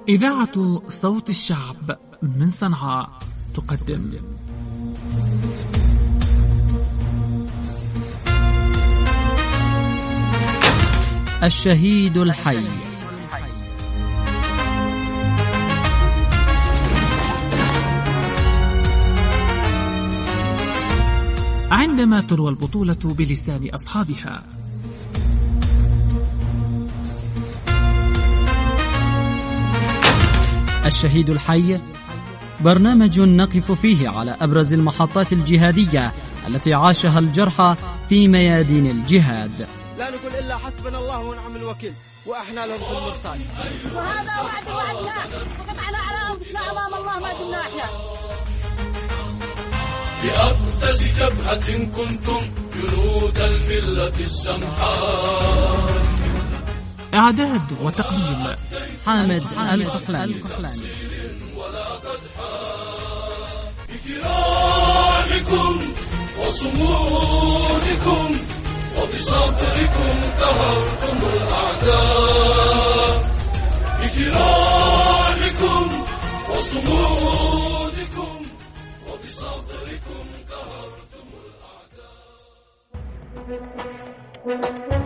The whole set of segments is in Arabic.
إذاعة صوت الشعب من صنعاء تقدم الشهيد الحي. عندما تروى البطولة بلسان أصحابها. الشهيد الحي برنامج نقف فيه على أبرز المحطات الجهادية التي عاشها الجرحى في ميادين الجهاد. لا نقول إلا حسبنا الله ونعم الوكيل وإحنا لهم في المرصاد. وهذا وعدنا وقطعنا على أنفسنا أمام الله ما دمنا أحياء. بأقدس جبهة كنتم جنود الملة السمحاء. إعداد وتقديم حامد الكحلاني. بجراحكم وصمودكم وبصبركم قهرتم الأعداء. بجراحكم وصمودكم وبصبركم قهرتم الأعداء.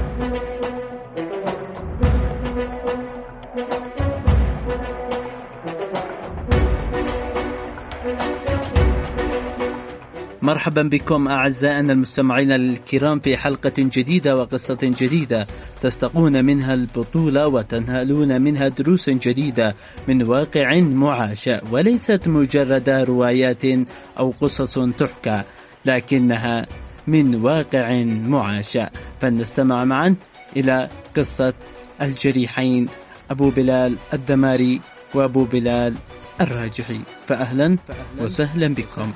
مرحبا بكم أعزائنا المستمعين الكرام في حلقة جديدة وقصة جديدة تستقون منها البطولة وتنهلون منها دروس جديدة من واقع معاش، وليست مجرد روايات أو قصص تحكى، لكنها من واقع معاش. فلنستمع معا إلى قصة الجريحين أبو بلال الدماري وأبو بلال الراجحي. فأهلا وسهلا بكم.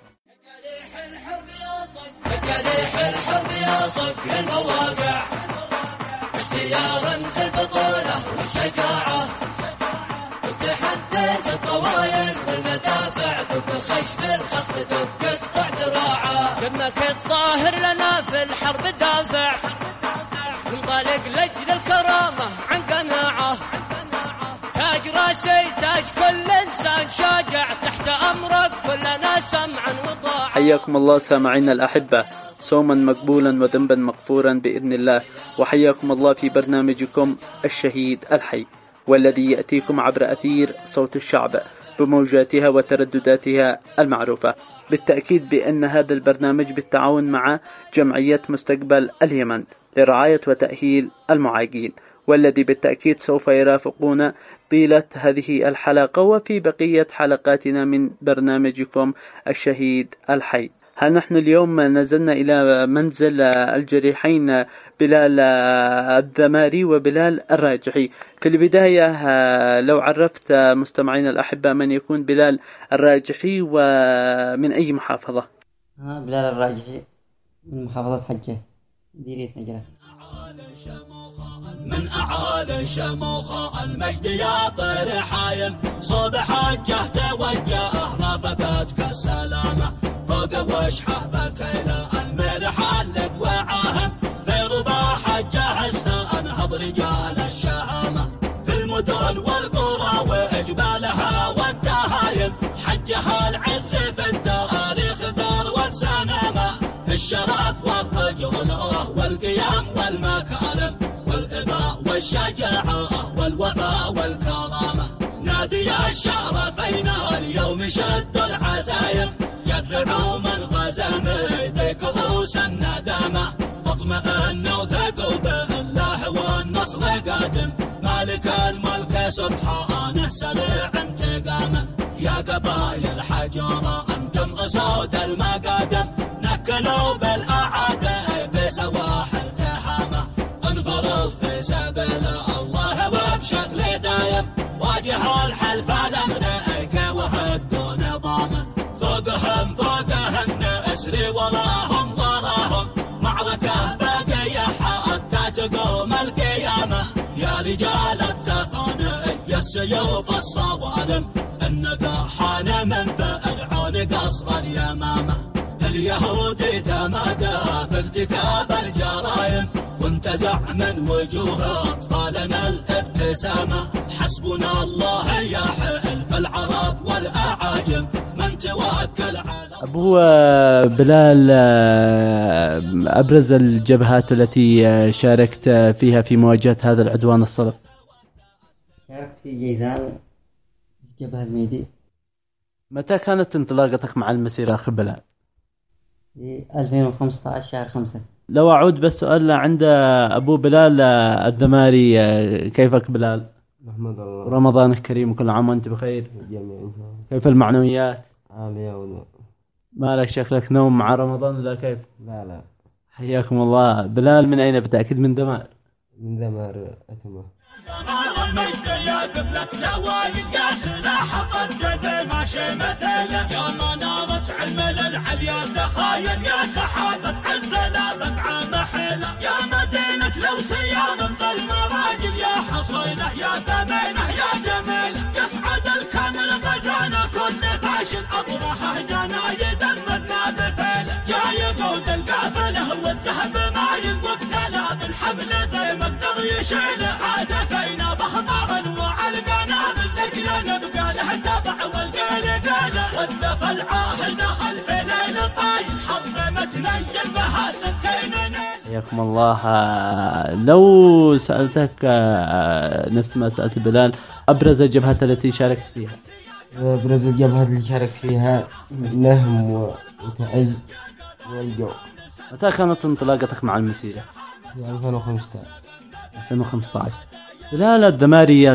جريح الحرب يا صك المواقع، اشتياغا في البطولة والشجاعة، وتحدد الطوايل والمدافع، دق خشب الخصم دق قطع ذراعه، دمك الطاهر لنا في الحرب دافع، منطلق لجل الكرامة عن قناعة، تاج راسي تاج كل إنسان شاجع، تحت أمرك كلنا سمعا وطاعة. حياكم الله سامعينا الأحبة، صوما مقبولا وذنبا مغفورا بإذن الله، وحياكم الله في برنامجكم الشهيد الحي، والذي يأتيكم عبر أثير صوت الشعب بموجاتها وتردداتها المعروفة. بالتأكيد بأن هذا البرنامج بالتعاون مع جمعية مستقبل اليمن لرعاية وتأهيل المعاقين، والذي بالتأكيد سوف يرافقون طيلة هذه الحلقة وفي بقية حلقاتنا من برنامجكم الشهيد الحي. ها نحن اليوم نزلنا إلى منزل الجريحين بلال الدماري وبلال الراجحي. في البداية لو عرفت مستمعين الأحبة من يكون بلال الراجحي ومن أي محافظة؟ بلال الراجحي من محافظة حجة مديرية نجران. من أعالي شموخ المجد يا طير حايم، صوب حجه توجه رافقتك السلامة، فوق وشحه بكينا المرح اللد وعاهم، في ربا حجه استنهض رجال الشهامة، في المدن والقرى وإجبالها والتهايم، حجها العز في التاريخ ثروة سنامة، الشرف والرجولة والقيام والمكارم والإباء والشجاعة والوفاء والكرامة، نادي الشرفين اليوم شد العزايم، جرعوا من غزا ميدي كؤوس الندامة، اطمئنوا وثقوا بالله والنصر قادم، مالك الملك سبحانه سريع انتقامه، يا قبايل حجارة انتم اسود المقادم، نكلوا بالأعاداء في سواحل تهامة، انفروا في سبيل الله وبشكل دايم، واجهوا الحلف الامريكي وهدوا نظامه، فوقهم نسري وراهم معركة باقية حتى تقوم القيامة، يا رجال التثاني السيوف الصوارم، النقاحان من فرعون قصر اليمامة، اليهودي تمادى في ارتكاب الجرائم، وانتزع من وجوه أطفالنا الابتسامة. حسبنا الله يا حلف العرب والأعاجم من توكل على. أبو بلال، أبرز الجبهات التي شاركت فيها في مواجهة هذا العدوان الصلب؟ شاركت في جيزان، في جبهة ميدي. متى كانت انطلاقتك مع المسيرة أخي بلال؟ في 2015 شهر 5. لو أعود بالسؤال عند أبو بلال الدماري، كيفك بلال؟ محمد الله. رمضان الكريم وكل عام وأنت بخير. جميعا. كيف المعنويات؟ عالية ولا مالك شكلك نوم مع رمضان ولا كيف؟ لا. حياكم الله. بلال من أين بالتأكيد؟ من دمار. من دمار أتمه. دمار المجد يا قبلة العوايد يا سلاح قدد ماشي مثله. يا منارة علم العليا تخايل يا سحابة عزلة بدعة محله. يا مدينة لوسيا رمز المراجل يا حصينة يا ثمينة يا جميلة. يصعد الكامل غزانا كل فاشل أبرحه جنايد منا بفيله. جاي يقود القافلة والذهب ما ينبق تلا بالحبل ذي مقدر يشيله. عاثفينا بخطارا وعلى القنابل لجنا نبقى له تبع والقيل قيله. والدفع العاهل دخل في ليل طايل حرمتنا يلمها 60 نيل. حياكم الله. لو سألتك نفس ما سألت بلال، أبرز الجبهات التي شاركت فيها؟ أبرز الجبهات اللي شاركت فيها نهم وتعز والجو. متى كانت انطلاقتك مع المسيرة؟ في 2015. 2015. بلال الدماري،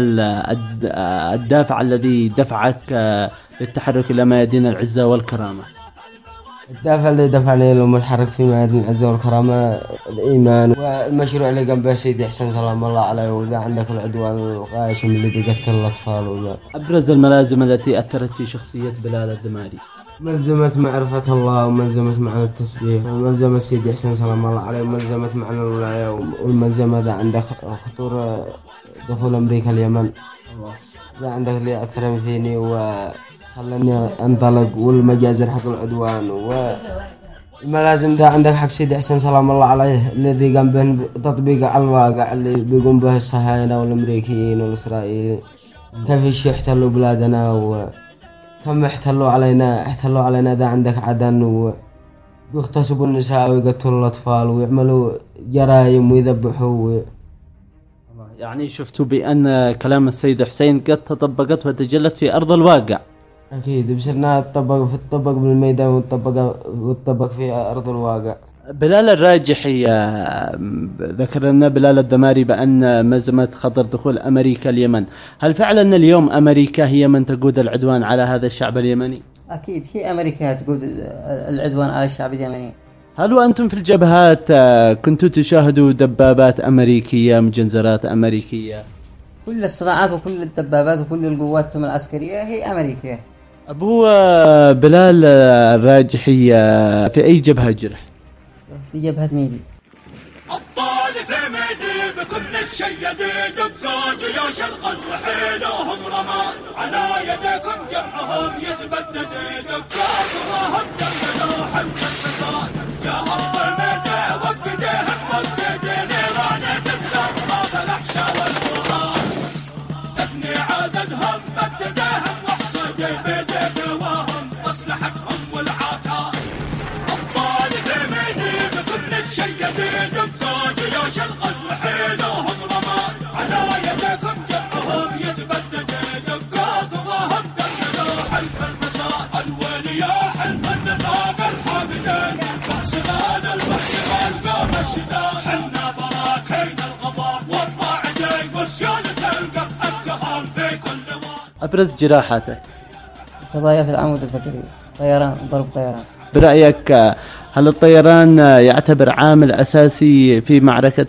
الدافع الذي دفعك للتحرك إلى ميادين العزة والكرامة. الدافع اللي دفعني لما تحركت في ميادين العزة والكرامة الإيمان والمشروع اللي قام به سيدي حسن سلام الله عليه. وإذا عندك العدوان الغاشم اللي بيقتل الأطفال وذا. أبرز الملازم التي أثرت في شخصية بلال الدماري؟ ملزمة معرفة الله، وملزمة معنى التسبيح، وملزمة سيدي حسن سلام الله عليه، وملزمة معنى الولاية، والملزمة إذا عندك خطور دخول أمريكا اليمن. إذا عندك اللي أثر فيني وخلني أنطلق، والمجازر حق العدوان، والملازم إذا عندك حق سيدي حسن سلام الله عليه الذي قام به تطبيق على الواقع اللي بيقوم به الصهاينة والأمريكيين والإسرائيليين. كيف يحتلوا بلادنا كم احتلوا علينا. ذا عندك عدن ويغتصبوا النساء ويقتلوا الأطفال ويعملوا جرائم ويذبحوا. يعني شفتوا بأن كلام السيد حسين قد تطبقت وتجلت في أرض الواقع. أكيد بصرنا تطبق بالميدان وتطبق في أرض الواقع. بلال الراجحي ذكر لنا بلال الدماري بأن ملزمة خطر دخول أمريكا اليمن. هل فعلا اليوم أمريكا هي من تقود العدوان على هذا الشعب اليمني؟ أكيد هي أمريكا تقود العدوان على الشعب اليمني. هل وأنتم في الجبهات كنتوا تشاهدوا دبابات أمريكية، مجنزرات أمريكية؟ كل الصناعات وكل الدبابات وكل القوات العسكرية هي أمريكية. أبو بلال الراجحي، في أي جبهة جرح؟ في جبهة ميدي. أبطال في ميدي بكل الشيدي دقوا جيوش الغزو حيلهم رمال. على يديكم جمعهم يتبدد دقوا قراهم دمدوا حلف الفصال. يا أرض الميدي وقديهم وقدي نيراني تتغرى بالأحشاء والغرال. تفني عددهم بدديهم واحصدي بيدي قواهم واصلحتهم والعتال. أبطال في ميدي بكل الشيدي دقوا جيوش الغزو حيلهم رمال. على يديكم جمعهم يتبدد دقوا قواهم دمدوا حلف الفصال. الولي يا حلف النفاق الحاقدين فاسدان البحث والقوم الشداد. حنا براكين الغضب والراعدين وسيالة القف أبكهم في كل واد. أبرز جراحاتك؟ قضايا في العمود الفقري، طيران، ضرب طيران. برأيك هل الطيران يعتبر عامل أساسي في معركة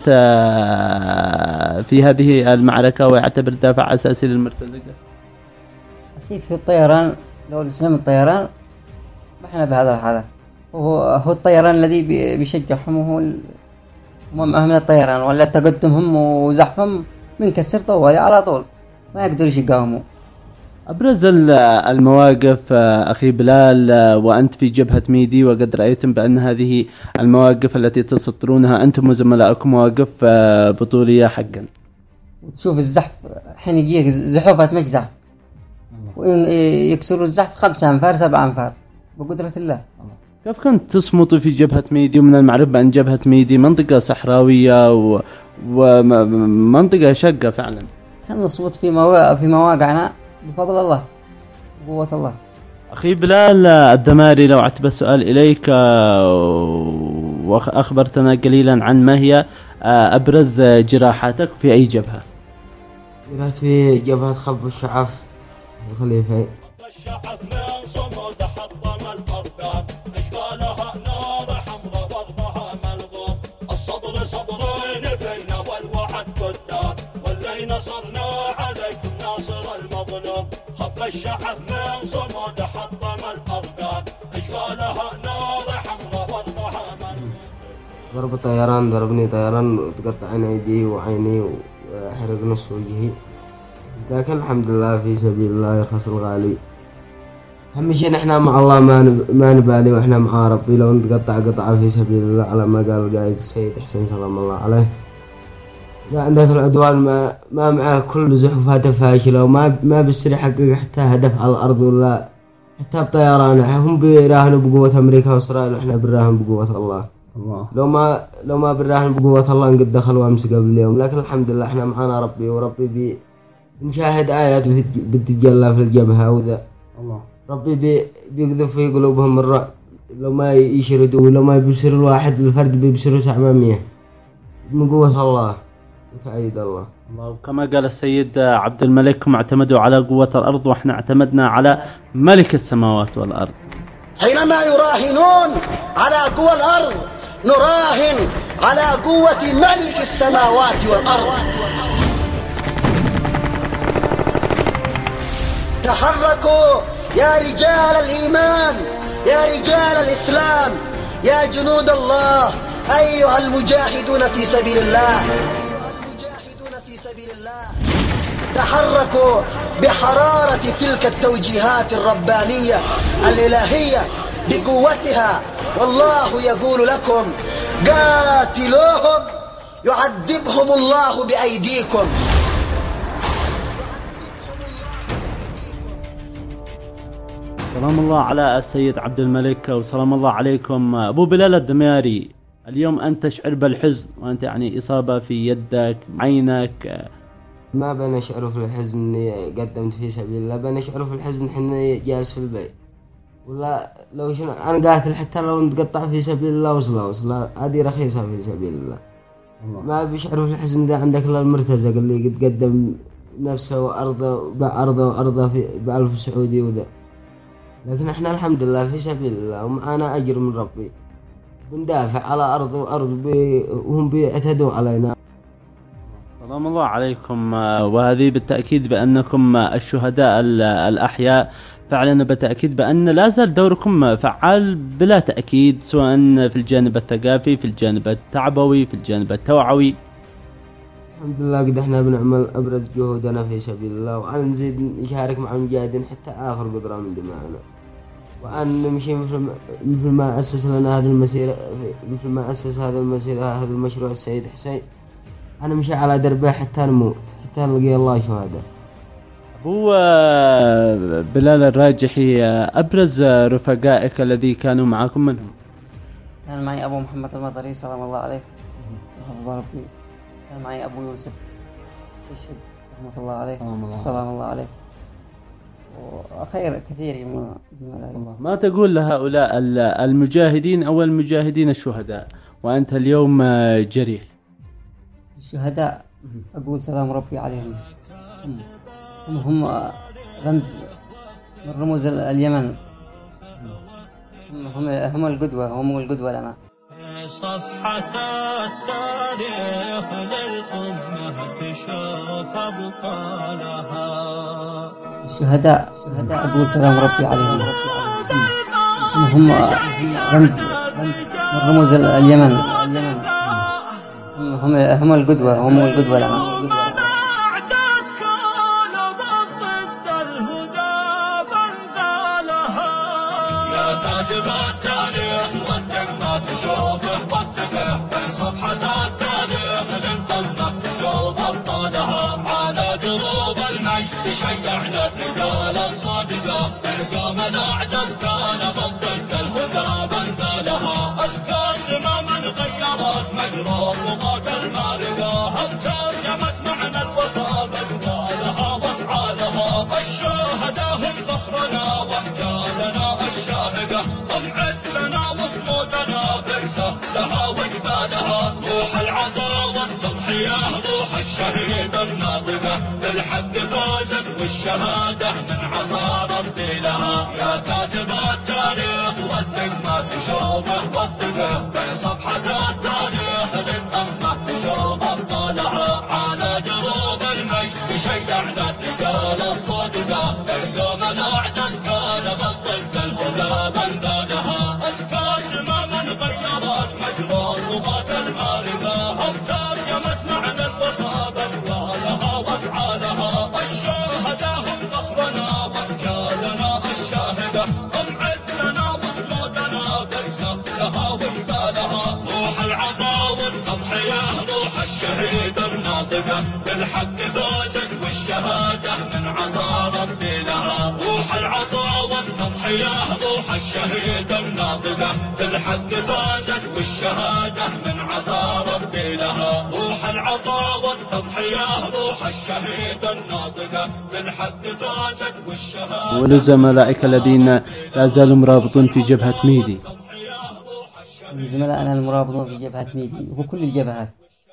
في هذه المعركة ويعتبر دافع أساسي للمرتزقة؟ أكيد في الطيران، لو الإسلام الطيران ما إحنا بهذا الحالة. هو الطيران الذي بيشجعهم، وهو معهم من الطيران ولا تقدمهم وزحفهم من كسر طوالي على طول ما يقدروا يقاوموا. أبرز المواقف أخي بلال وأنت في جبهة ميدي، وقد رأيتم بأن هذه المواقف التي تسطرونها أنتم وزملائكم مواقف بطولية حقا. وتشوف الزحف حين يجيك زحوفات مجزع ويكسروا الزحف 5 أنفار 7 أنفار بقدرة الله. كيف كنت تصمت في جبهة ميدي؟ ومن المعروف بأن جبهة ميدي منطقة صحراوية ومنطقة شقة فعلا. كان نصمت في مواقعنا بفضل الله وقوة الله. أخي بلال الدماري، لو عتب السؤال إليك وأخبرتنا قليلا عن ما هي أبرز جراحاتك في أي جبهة؟ جرحت في جبهة خلف الشعف الخليفة. الشعف من صمود حطم الأرض أشبالها نار حمراء وضعها ملغوم الصبر صبرين فينا والوعد كذاب واللي نصرنا عليكم ناصر المظلوم خب الشعف من صمود حطم الأرض أشبالها نار حمراء وضعها ملغوم. ضرب طيران، ضربني طيران وتقطعن أيدي وعيني وحرق نص وجهي، لكن الحمد لله في سبيل الله يرخص الغالي. أهم شيء نحن مع الله ما نبالي، وإحنا مع ربي. لو نتقطع قطعة في سبيل الله على ما قال القائد السيد حسين سلام الله عليه. لا عندك العدوان ما معه كل زحفاته فاشلة وما بيصير يحقق حتى هدف على الأرض ولا حتى بطيرانه. هم بيراهنوا بقوة أمريكا وإسرائيل وإحنا بنراهن بقوة الله. لو ما بنراهن بقوة الله نقد دخلوا أمس قبل اليوم، لكن الحمد لله إحنا معنا ربي، وربي نشاهد آيات بتتجلى في الجبهة وذا الله. ربي بيقذف في قلوبهم الرعب لو ما يشردوا، لو ما يبصر الواحد الفرد بيبصروا 700 من قوة الله وتأييد الله. كما قال السيد عبد الملك هم اعتمدوا على قوة الأرض وإحنا اعتمدنا على ملك السماوات والأرض. حينما يراهنون على قوة الأرض نراهن على قوة ملك السماوات والأرض. تحركوا يا رجال الإيمان، يا رجال الإسلام، يا جنود الله، أيها المجاهدون في سبيل الله، تحركوا بحرارة تلك التوجيهات الربانية الإلهية بقوتها، والله يقول لكم قاتلوهم يعذبهم الله بأيديكم. سلام الله على السيد عبد الملك وسلام الله عليكم. أبو بلال الدمياري، اليوم أنت تشعر بالحزن وأنت يعني إصابة في يدك عينك. ما بنشعر في الحزن إني قدمت في سبيل الله، بنشعر في الحزن حين جالس في البيت ولا لو شنو أنا قاتل حتى لو نتقطع في سبيل الله وصلة هذه رخيصة في سبيل الله. ما بيشعر في الحزن ده عندك إلا المرتزق اللي قد قدم نفسه وأرضه في ب1000 سعودي وذا، لكن احنا الحمد لله في سبيل الله ومعنا أجر من ربي، بندافع على أرض وهم بيعتدوا علينا. سلام الله عليكم. وهذه بالتأكيد بأنكم الشهداء الأحياء، فعلا بالتأكيد بأن لا زال دوركم فعال بلا تأكيد، سواء في الجانب الثقافي، في الجانب التعبوي، في الجانب التوعوي. الحمد لله قد احنا بنعمل أبرز جهودنا في سبيل الله، وأن نزيد نشارك مع المجاهدين حتى آخر قدرة من دماءنا، وأن نمشي مثل ما أسس لنا هذه المسيرة، مثل ما أسس هذا المشروع السيد حسين. أنا مشي على دربه حتى نموت، حتى نلقي الله شهادة. أبو بلال الراجحي، أبرز رفقائك الذي كانوا معكم منهم؟ كان معي أبو محمد المطري سلام الله عليه وحفظ ربي، كان معي أبو يوسف استشهد رحمة الله عليه سلام الله عليه، وخير كثير من زملائي. ما تقول لهؤلاء المجاهدين أو المجاهدين الشهداء وأنت اليوم جريح؟ الشهداء أقول سلام ربي عليهم، هم رمز من رموز اليمن، هم القدوة لنا. صفحة التاريخ للأمة تشوف أبطالها. الشهداء أقول سلام ربي عليهم، هم رمز من رموز اليمن، هم القدوة لنا. أعداد كل ضد الهدى صفحة التاريخ للأمة تشوف أبطالها على دروب المجد شيعنا الرجال الصادقة نلقى من أعدد كان ضد الهدى بندالها أسكان زماما غيرت مجرى الضغوط المارقة هم ترجمت معنى الوفاء بندالها وافعالها الشهداء هم فخرنا وامجادنا الشاهقة هم عدلنا وصمودنا فرسة لها وجبالها روح العطاء والتضحية روح الشهيد الناطقة بالحق فازت والشهادة من عطاء ربي لها يا كاتب التاريخ وثق ما تشوفه وثقه في صفحة التاريخ للأمة تشوف أبطالها على دروب المجد شيعنا الرجال الصادقة نلقى من أعدد كان ضد الهدى بندالها أسكان زماما غيرت مجرى الضغوط المارقة هم ترجمت معنى الوفاء بأقوالها وافعالها الشهداء هم فخرنا وامجادنا الشاهدة هم عدلنا وصمودنا فرسة لها وجبالها روح العطاء والتضحية روح الشهيد الناطقة بالحق فازت والشهادة من عطاء ربي لها روح العطاء والتضحية روح الشهيد الناطقة بالحق فازت والشهادة من عطاء ربي لها روح العطاء والتضحية روح الشهيد الناطقة بالحق فازت والشهادة ولزملائك الذين لا زالوا مرابطون في جبهة ميدي. زملائنا المرابطون في جبهة ميدي وكل الجبهات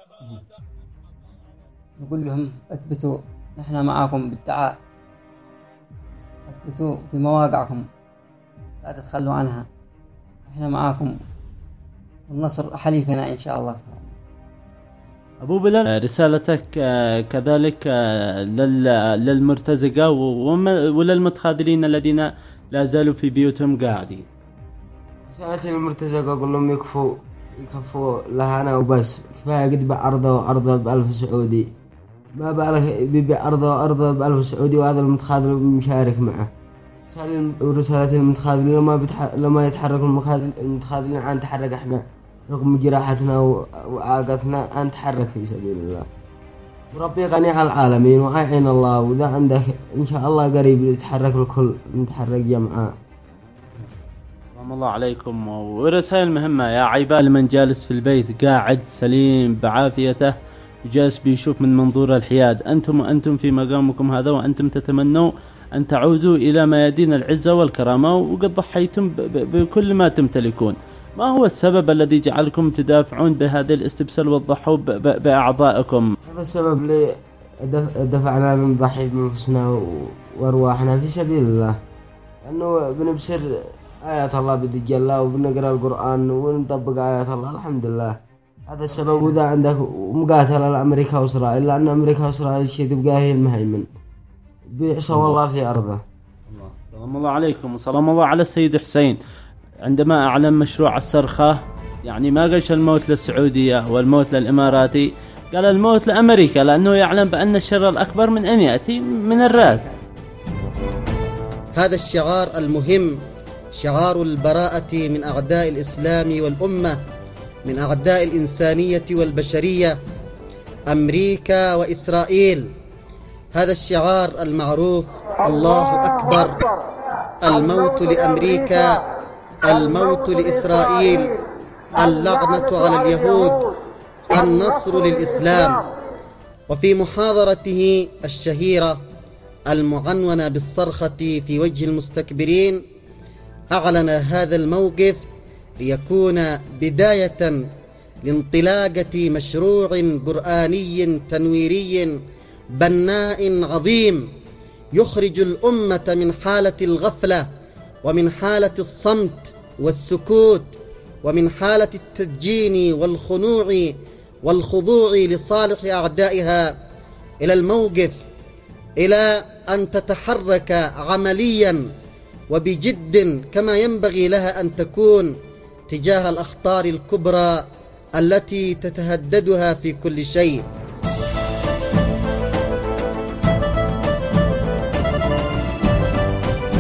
نقول لهم اثبتوا نحن معكم بالدعاء اثبتوا في مواقعكم لا تتخلوا عنها نحن معكم والنصر حليفنا إن شاء الله. أبو بلال رسالتك كذلك للمرتزقة وللمتخاذلين الذين لا زالوا في بيوتهم قاعدين. رسالتي للمرتزقة أقول لهم يكفوا لهنا وبس كفاية قد بعرضه ب1000 سعودي ما بالك بيبيع أرضه ب1000 سعودي وهذا المتخاذل مشارك معه. رسالتي للمتخاذلين لما يتحرك المتخاذلين أن نتحرك احنا رغم جراحتنا وعاقتنا أن نتحرك في سبيل الله وربي غني على العالمين وأعين الله وإذا عندك إن شاء الله قريب يتحرك الكل نتحرك جمعاء. سلام الله عليكم. ورسائل مهمة يا عيبال من جالس في البيت قاعد سليم بعافيته جالس بيشوف من منظور الحياد أنتم في مقامكم هذا وأنتم تتمنوا أن تعودوا إلى ميادين العزة والكرامة وقد ضحيتم بكل ما تمتلكون. ما هو السبب الذي جعلكم تدافعون بهذا الاستبسال والضحوا بأعضائكم؟ هذا السبب اللي دفعنا نضحي بنفسنا وأرواحنا في سبيل الله أنه بنبصر آيات الله بدجال الله وبنقرأ القرآن ونطبق آيات الله الحمد لله. هذا السبب. وإذا عندك مقاتلة لأمريكا وإسرائيل لأن أمريكا وإسرائيل شيء تبقى هي المهيمن بيعصوا الله في أرضه. سلام الله عليكم وسلام الله على السيد حسين عندما أعلن مشروع الصرخة يعني ما قالش الموت للسعودية والموت للإماراتي قال الموت لأمريكا لأنه يعلم بأن الشر الأكبر من أن يأتي من الرأس. هذا الشعار المهم شعار البراءة من أعداء الإسلام والأمة من أعداء الإنسانية والبشرية أمريكا وإسرائيل. هذا الشعار المعروف الله أكبر الموت لأمريكا الموت لإسرائيل اللعنة على اليهود النصر للإسلام. وفي محاضرته الشهيرة المعنونة بالصرخة في وجه المستكبرين أعلن هذا الموقف ليكون بداية لانطلاقة مشروع قرآني تنويري بناء عظيم يخرج الأمة من حالة الغفلة ومن حالة الصمت والسكوت ومن حالة التدجين والخنوع والخضوع لصالح أعدائها إلى الموقف إلى أن تتحرك عمليا وبجد كما ينبغي لها أن تكون تجاه الأخطار الكبرى التي تتهددها في كل شيء.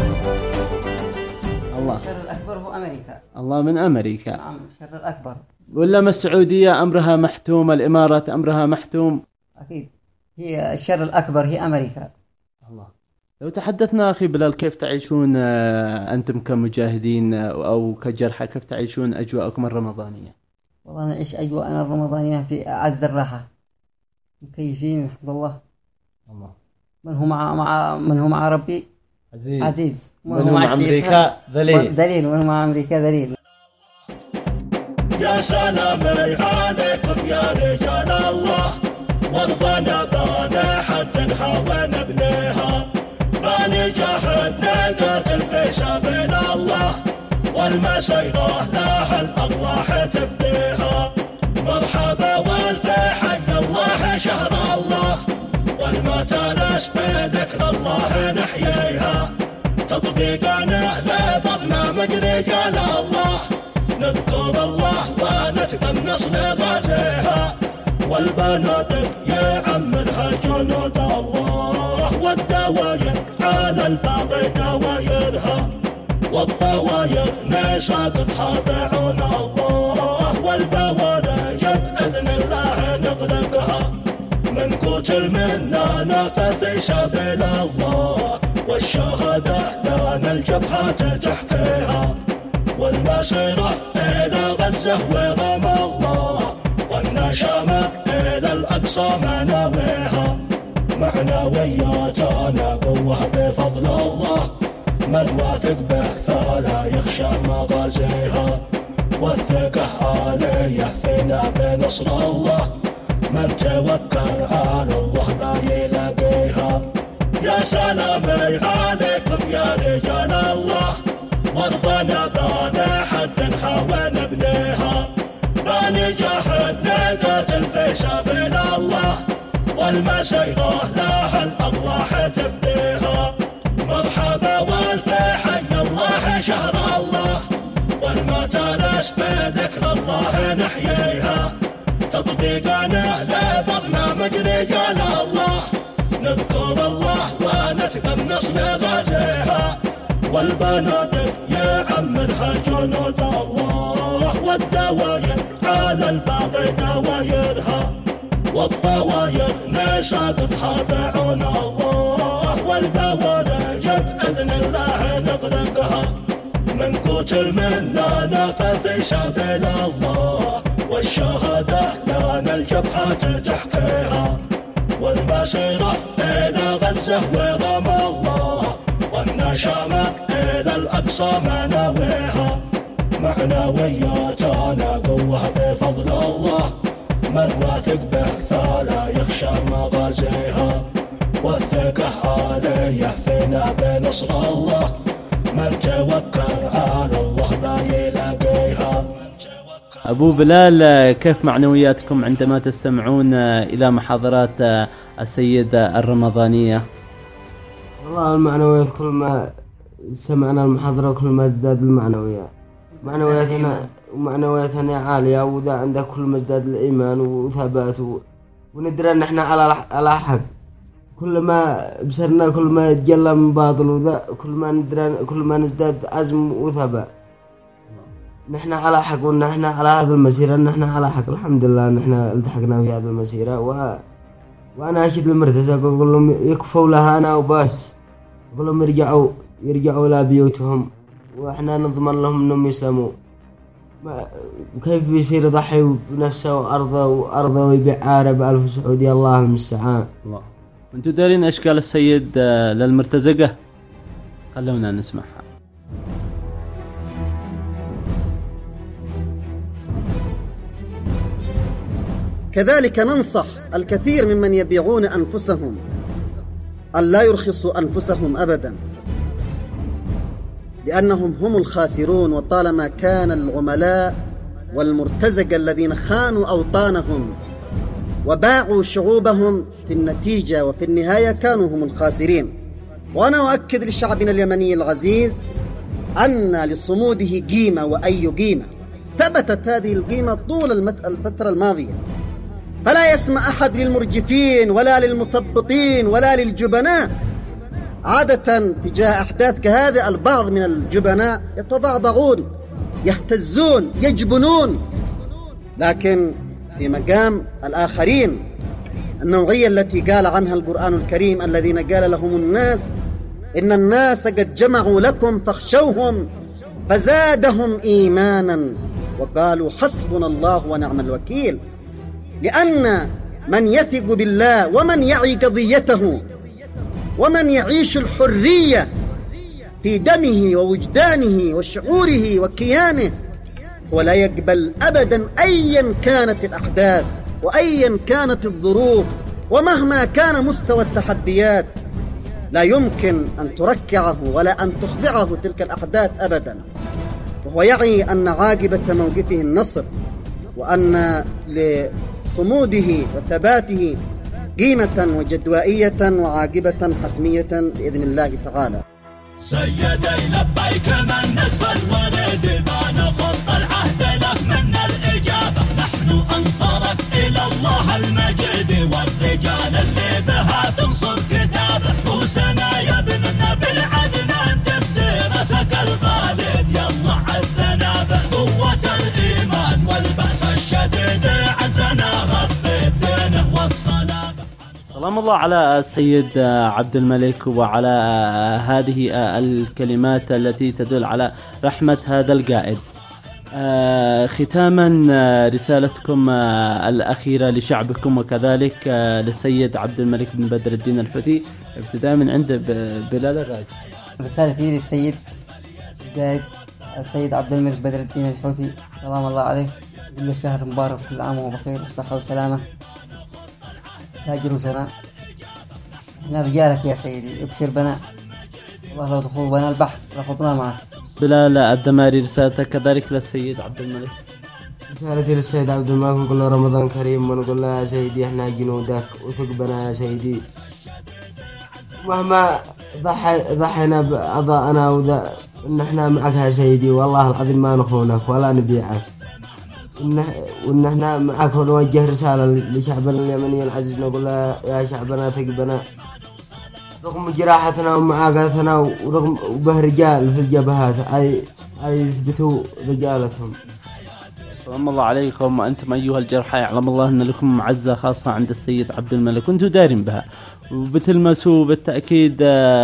الشر الأكبر هو أمريكا. الله من أمريكا. نعم الشر الأكبر. ولا ما السعودية أمرها محتوم، الإمارات أمرها محتوم؟ أكيد هي الشر الأكبر هي أمريكا. الله. لو تحدثنا أخي بلال، كيف تعيشون أنتم كمجاهدين أو كجرحى، كيف تعيشون أجواءكم الرمضانية؟ والله نعيش أجواءنا الرمضانية في أعز الراحة، مكيفين الحمد لله. الله. من هو مع ربي عزيز من هو مع أمريكا ذليل. ومن هو مع أمريكا ذليل. يا سلامي عليكم يا رجال الله، وارضنا بانا حد الهوى نبنيها، باني جاهد نقاتل في سبيل الله، والمسيرة لها الأرواح تفديها، مرحبا والف حق الله شهر الله، والمتانس في ذكر الله نحييها، تطبيقنا لبرنامج رجال الله، نذكر الله ونتقنص لغازيها، والبنادق يعمرها جنود الله، والدواير على الباقي دوايرها، والطواير نساقطها بعون الله، والبوارج بإذن الله نغلقها، من قتل منا نفى في سبيل الله، والشهداء لنا الجبهات تحكيها، والمسيرة إلى غزة ورام الله، والنشامة إلى الأقصى مناويها، معنوياتنا قوة بفضل الله، من واثق به فلا يخشى مغازيها، والثقة عالية فينا بنصر الله، من توكل على الله لا يلاقيها. يا سلامي عليكم يا رجال الله، وارضنا بانا حد الهوى نبنيها، باني جاهد نقاتل في سبيل الله، والمسيرة لها الأرواح تفديها، مرحبا والف حق الله شهر الله، والمتانس بذكر الله نحييها، تطبيقنا لبرنامج رجال الله، نذكر الله ونتقنص لغازيها، والبنادق يعمرها جنود الله، والدواير على الباقي دوايرها، والطواير نساقطها بعون الله، والبوارج بإذن الله نغرقها، من قتل منا نفى في سبيل الله، والشهداء لنا الجبهات تحكيها، والمسيرة إلى غزة ورام الله، والنشامة إلى الأقصى مناويها، معنوياتنا قوة بفضل الله، من واثق به فلا يخشى مغازيها، والثقة عالية فينا بنصر الله، من توكل على الله لا يلاقيها. أبو بلال، كيف معنوياتكم عندما تستمعون إلى محاضرات السيد الرمضانية؟ والله المعنويات كل ما سمعنا المحاضرة كل ما ازداد المعنويات، معنوياتنا عالية، وإذا عندك كل ما ازداد الإيمان وثبات، وندري أن احنا على حق، كل ما بصرنا كل ما يتجلى من باطل، وذا كل ما نزداد عزم وثبات. نحن على حق، ونحن على هذا المسيرة، نحن على حق الحمد لله، نحن التحقنا في هذه المسيرة. وأنا أشد المرتزقة أقول لهم يكفوا لها أنا وبس، أقول لهم يرجعوا إلى بيوتهم، وإحنا نضمن لهم أنهم يسلموا. كيف بيصير يضحي بنفسه وأرضه ويبيع عارب 1000 سعودي؟ الله المستعان. الله. أنتوا دارين أشكال السيد للمرتزقة؟ خلونا نسمعها. كذلك ننصح الكثير ممن يبيعون أنفسهم أن لا يرخصوا أنفسهم أبدا، لأنهم هم الخاسرون. وطالما كان العملاء والمرتزقة الذين خانوا أوطانهم وباعوا شعوبهم، في النتيجة وفي النهاية كانوا هم الخاسرين. وأنا أؤكد لشعبنا اليمني العزيز أن لصموده قيمة، وأي قيمة. ثبتت هذه القيمة طول الفترة الماضية، فلا يسمع أحد للمرجفين ولا للمثبطين ولا للجبناء. عادة تجاه أحداث كهذا البعض من الجبناء يتضعضعون، يهتزون، يجبنون، لكن في مقام الآخرين النوعية التي قال عنها القرآن الكريم الذين قال لهم الناس إن الناس قد جمعوا لكم فاخشوهم فزادهم إيمانا وقالوا حسبنا الله ونعم الوكيل. لأن من يثق بالله ومن يعي قضيته ومن يعيش الحرية في دمه ووجدانه وشعوره وكيانه ولا يقبل أبدا أيا كانت الأحداث وأيا كانت الظروف ومهما كان مستوى التحديات، لا يمكن أن تركعه ولا أن تخضعه تلك الأحداث أبدا، وهو يعي أن عاقبة موقفه النصر، وأن لصموده وثباته قيمة وجدوائية وعاقبة حتمية بإذن الله تعالى. سيدي لبيك من نزف الورد ما نخط العهد لك منا الإجابة، نحن أنصارك إلى الله المجيد والرجال اللي بها تنصر كتابه، موسنا يا ابننا بالعدنان تفدي راسك الغالد يلا عزنا بقوة الإيمان والبأس الشديد عزنا ربي بدينه والصلابة. سلام الله على السيد عبد الملك وعلى هذه الكلمات التي تدل على رحمة هذا القائد. ختاما رسالتكم الأخيرة لشعبكم وكذلك للسيد عبد الملك بن بدر الدين الحوثي، ابتداء من عند بلال الراجي. رسالتي للسيد القائد السيد عبد الملك بدر الدين الحوثي سلام الله عليه، كل شهر مبارك، كل عام وبخير وصحة وسلامة، تاجر وسناء. احنا رجالك يا سيدي، ابشر بنا، والله لو تخوض بنا البحر رفضنا معك. بلال الدماري رسالتك كذلك للسيد عبد الملك. رسالتي للسيد عبد الملك نقول له رمضان كريم، ونقول له يا سيدي احنا جنودك وثق بنا يا سيدي، مهما ضحينا بأعضائنا ان احنا معك يا سيدي، والله العظيم ما نخونك ولا نبيعك، وإن احنا معك. ونوجه رسالة لشعبنا اليمني العزيز نقول له يا شعبنا ثق بنا رغم جراحتنا ومعاقاتنا، ورغم وبه رجال في الجبهات أي يثبتوا رجالتهم. سلام الله عليكم وأنتم أيها الجرحى، يعلم الله أن لكم معزة خاصة عند السيد عبد الملك وأنتم دارين بها، وبتلمسوا بالتأكيد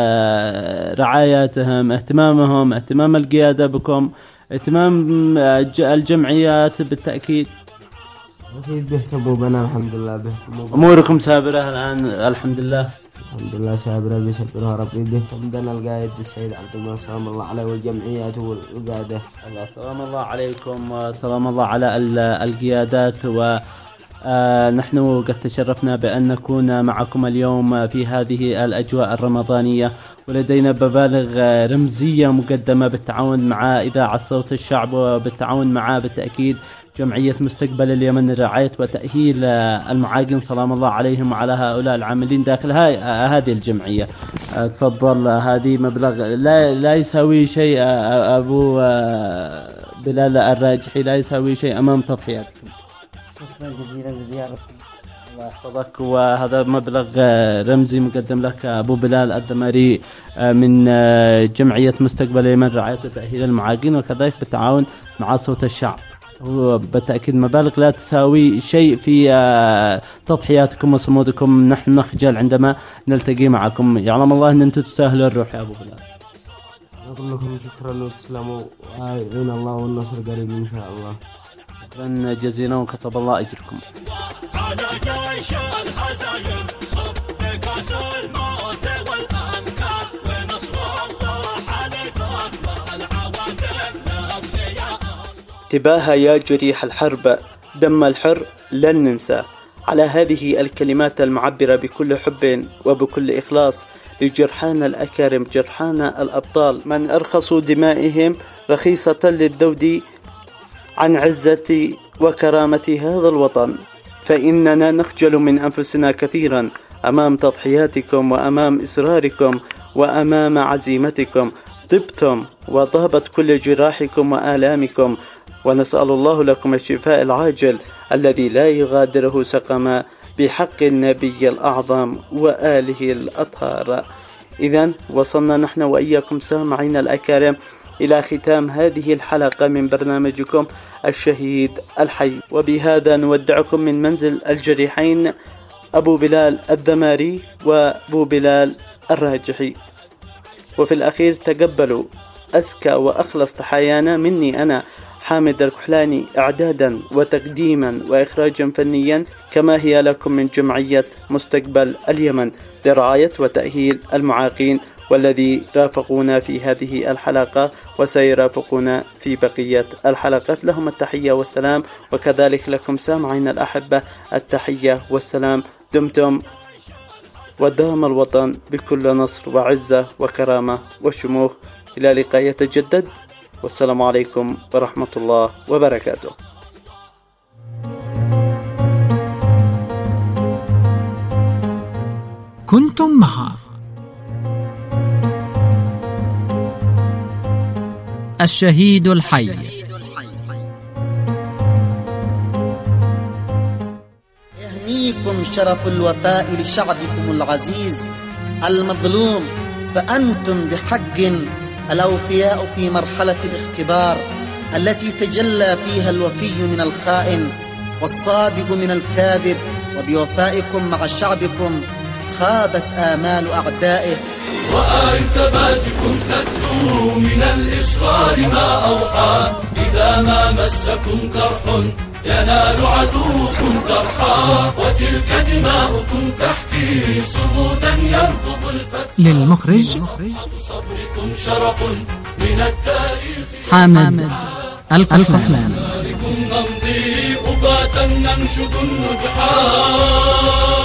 رعاياتهم، اهتمامهم، اهتمام القيادة بكم، اهتمام الجمعيات بالتأكيد. أكيد بيهتموا بنا الحمد لله، بيهتموا بنا. أموركم سابرة الآن الحمد لله. الحمد لله سابرة بيسبرها ربي، بيهتم بنا القائد السيد عبد الملك سلام الله عليه والجمعيات والقادة. الله سلام الله عليكم وسلام الله على القيادات. ونحن قد تشرفنا بأن نكون معكم اليوم في هذه الأجواء الرمضانية، ولدينا مبالغ رمزية مقدمة بالتعاون مع إذاعة صوت الشعب وبالتعاون مع بالتأكيد جمعية مستقبل اليمن لرعاية وتأهيل المعاقين سلام الله عليهم وعلى هؤلاء العاملين داخل هذه الجمعية. تفضل، هذه مبلغ لا يساوي شيء أبو بلال الراجحي، لا يساوي شيء أمام تضحياتكم. شكرا جزيلا لزيارتكم، الله يحفظك. وهذا مبلغ رمزي مقدم لك أبو بلال الدماري من جمعية مستقبل اليمن رعاية وتأهيل المعاقين، وكذلك بالتعاون مع صوت الشعب. وبالتأكيد مبالغ لا تساوي شيء في تضحياتكم وصمودكم، نحن نخجل عندما نلتقي معكم. يعلم الله أن أنتم تستاهلوا الروح يا أبو بلال. نقول لكم شكرا وتسلموا، وعين الله والنصر قريب إن شاء الله. شكرا جزيلا وكتب الله أجركم. على جيش الحزايم صب بكاس الموت والأنكار، ونصر الله حليف أكبر العواقب لأولياء الله. انتباه يا جريح الحرب، دم الحر لن ننسى. على هذه الكلمات المعبرة بكل حب وبكل إخلاص لجرحانا الأكارم، جرحانا الأبطال، من أرخصوا دمائهم رخيصة للذود عن عزة وكرامة هذا الوطن، فإننا نخجل من أنفسنا كثيرا أمام تضحياتكم وأمام إصراركم وأمام عزيمتكم. طبتم وطابت كل جراحكم وآلامكم، ونسأل الله لكم الشفاء العاجل الذي لا يغادره سقما بحق النبي الأعظم وآله الأطهار. إذن وصلنا نحن وإياكم سامعين الأكارم إلى ختام هذه الحلقة من برنامجكم الشهيد الحي. وبهذا نودعكم من منزل الجريحين أبو بلال الذماري وأبو بلال الراجحي. وفي الأخير تقبلوا أزكى وأخلص تحايانا مني أنا حامد الكحلاني، إعدادا وتقديما وإخراجا فنيا، كما هي لكم من جمعية مستقبل اليمن لرعاية وتأهيل المعاقين، والذي رافقونا في هذه الحلقة وسيرافقونا في بقية الحلقات. لهم التحية والسلام، وكذلك لكم سامعين الأحبة التحية والسلام. دمتم ودام الوطن بكل نصر وعزة وكرامة وشموخ. إلى لقاء يتجدد، والسلام عليكم ورحمة الله وبركاته. كنتم مع الشهيد الحي. يهنيكم شرف الوفاء لشعبكم العزيز المظلوم، فأنتم بحق الأوفياء في مرحلة الاختبار التي تجلى فيها الوفي من الخائن والصادق من الكاذب، وبوفائكم مع شعبكم خابت آمال أعدائه. وآي ثباتكم تتلو من الإصرار ما أوحى، إذا ما مسكم قرح ينال عدوكم قرحا، وتلك دماؤكم تحكي صمودا يرقب الفتح. للمخرج صبركم شرف من التاريخ حامد الكحلاني. لكم نمضي أباتا ننشد النجحا.